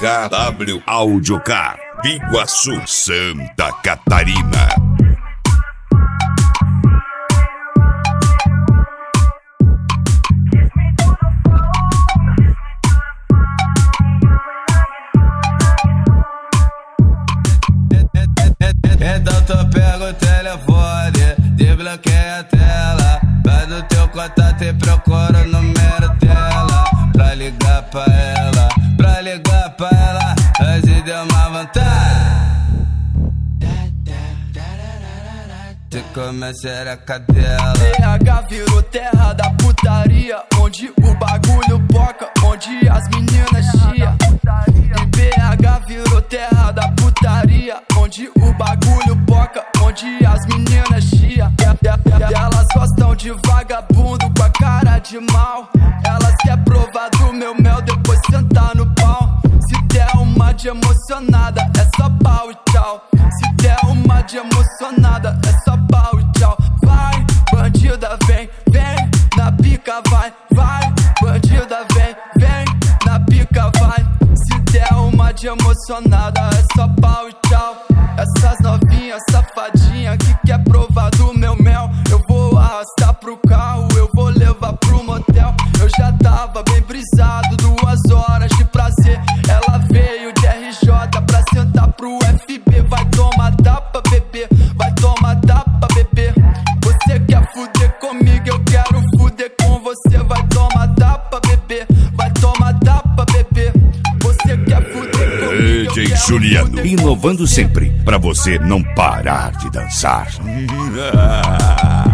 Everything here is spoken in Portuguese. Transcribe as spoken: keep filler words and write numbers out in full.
K W Áudio K, Iguaçu, Santa Catarina. Então tu pega o telefone, desbloqueia a tela, vai no teu contato e procura o número dela, pra ligar pra ela, pra ligar pra ela, antes de uma vantagem. Se começar a cadela, B H virou terra da putaria, onde o bagulho boca, onde as meninas chia. E B H virou terra da putaria, onde o bagulho boca, onde as meninas chia. Elas gostam de vagabundo com a cara de mal, elas querem provar do meu mel, depois sentar no pau. Se der uma de emocionada, é só pau e tchau. Se der uma de emocionada, é só pau e tchau. Vai, bandida, vem, vem, na pica vai, vai. Bandida, vem, vem, na pica vai. Se der uma de emocionada, é só pau e tchau. Essas novinhas safadinhas que quer provar do meu mel, eu vou arrastar pro carro, eu vou levar pro motel. Eu já tava bem brisado, duas horas de prazer. Ela veio de R J pra sentar pro F B. Vai tomar tapa, bebê, vai tomar tapa, bebê. Você quer fuder comigo, eu quero fuder com você. Vai tomar tapa, bebê, vai tomar tapa, bebê. Você quer fuder comigo, D J Juliano, inovando sempre, pra você não parar de dançar.